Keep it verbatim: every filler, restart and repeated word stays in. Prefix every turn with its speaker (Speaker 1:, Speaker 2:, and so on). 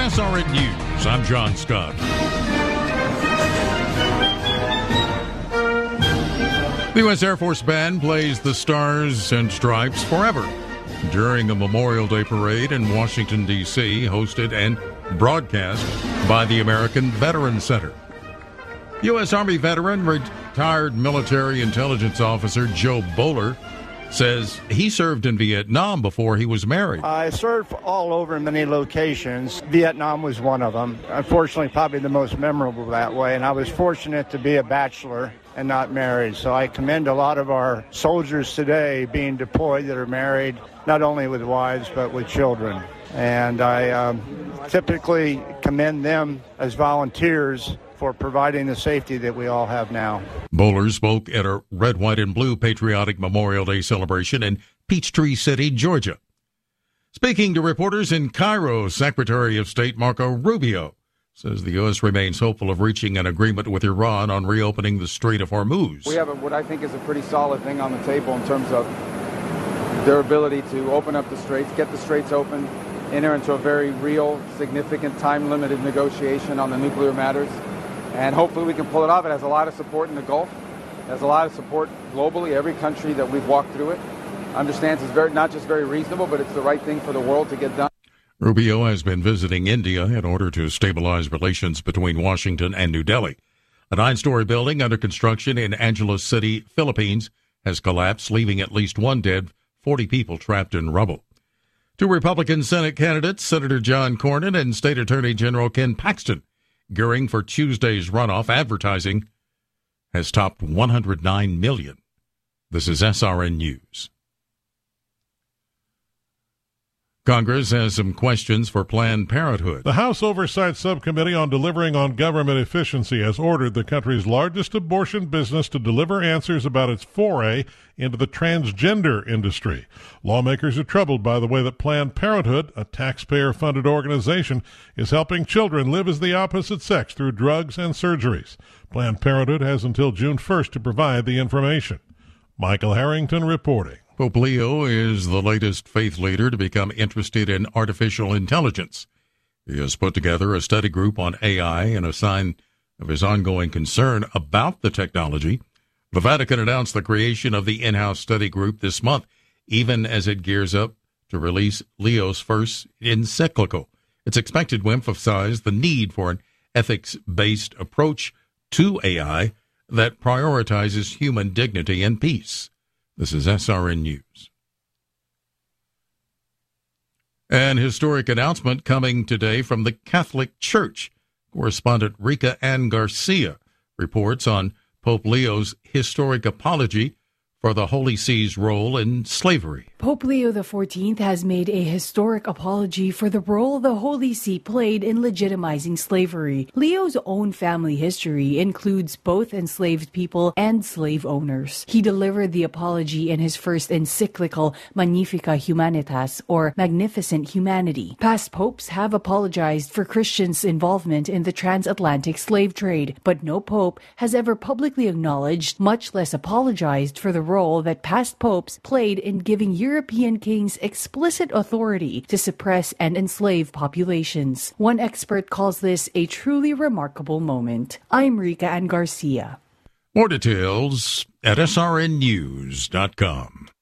Speaker 1: S R N News, I'm John Scott. The U S Air Force Band plays the Stars and Stripes Forever during a Memorial Day parade in Washington, D C, hosted and broadcast by the American Veterans Center. U S. Army veteran, retired military intelligence officer Joe Bowler says he served in Vietnam before he was married.
Speaker 2: I served all over many locations. Vietnam was one of them. Unfortunately, probably the most memorable that way. And I was fortunate to be a bachelor and not married. So I commend a lot of our soldiers today being deployed that are married, not only with wives, but with children. And I um, typically commend them as volunteers for providing the safety that we all have now.
Speaker 1: Bowler spoke at a red, white, and blue patriotic Memorial Day celebration in Peachtree City, Georgia. Speaking to reporters in Cairo, Secretary of State Marco Rubio says the U S remains hopeful of reaching an agreement with Iran on reopening the Strait of Hormuz.
Speaker 3: We have a, what I think is a pretty solid thing on the table in terms of their ability to open up the straits, get the straits open, enter into a very real, significant, time-limited negotiation on the nuclear matters. And hopefully we can pull it off. It has a lot of support in the Gulf. It has a lot of support globally. Every country that we've walked through it understands it's very, not just very reasonable, but it's the right thing for the world to get done.
Speaker 1: Rubio has been visiting India in order to stabilize relations between Washington and New Delhi. A nine-story building under construction in Angeles City, Philippines, has collapsed, leaving at least one dead, forty people trapped in rubble. Two Republican Senate candidates, Senator John Cornyn and State Attorney General Ken Paxton, gearing for Tuesday's runoff. Advertising has topped one hundred nine million dollars. This is S R N News. Congress has some questions for Planned Parenthood.
Speaker 4: The House Oversight Subcommittee on Delivering on Government Efficiency has ordered the country's largest abortion business to deliver answers about its foray into the transgender industry. Lawmakers are troubled by the way that Planned Parenthood, a taxpayer-funded organization, is helping children live as the opposite sex through drugs and surgeries. Planned Parenthood has until June first to provide the information. Michael Harrington reporting.
Speaker 1: Pope Leo is the latest faith leader to become interested in artificial intelligence. He has put together a study group on A I in a sign of his ongoing concern about the technology. The Vatican announced the creation of the in-house study group this month, even as it gears up to release Leo's first encyclical. It's expected to emphasize the need for an ethics-based approach to A I that prioritizes human dignity and peace. This is S R N News. An historic announcement coming today from the Catholic Church. Correspondent Rika Ann Garcia reports on Pope Leo's historic apology for the Holy See's role in slavery.
Speaker 5: Pope Leo the fourteenth has made a historic apology for the role the Holy See played in legitimizing slavery. Leo's own family history includes both enslaved people and slave owners. He delivered the apology in his first encyclical, Magnificat Humanitas, or Magnificent Humanity. Past popes have apologized for Christians' involvement in the transatlantic slave trade, but no pope has ever publicly acknowledged, much less apologized for the role that past popes played in giving European kings explicit authority to suppress and enslave populations. One expert calls this a truly remarkable moment. I'm Rika Ann Garcia.
Speaker 1: More details at S R N news dot com.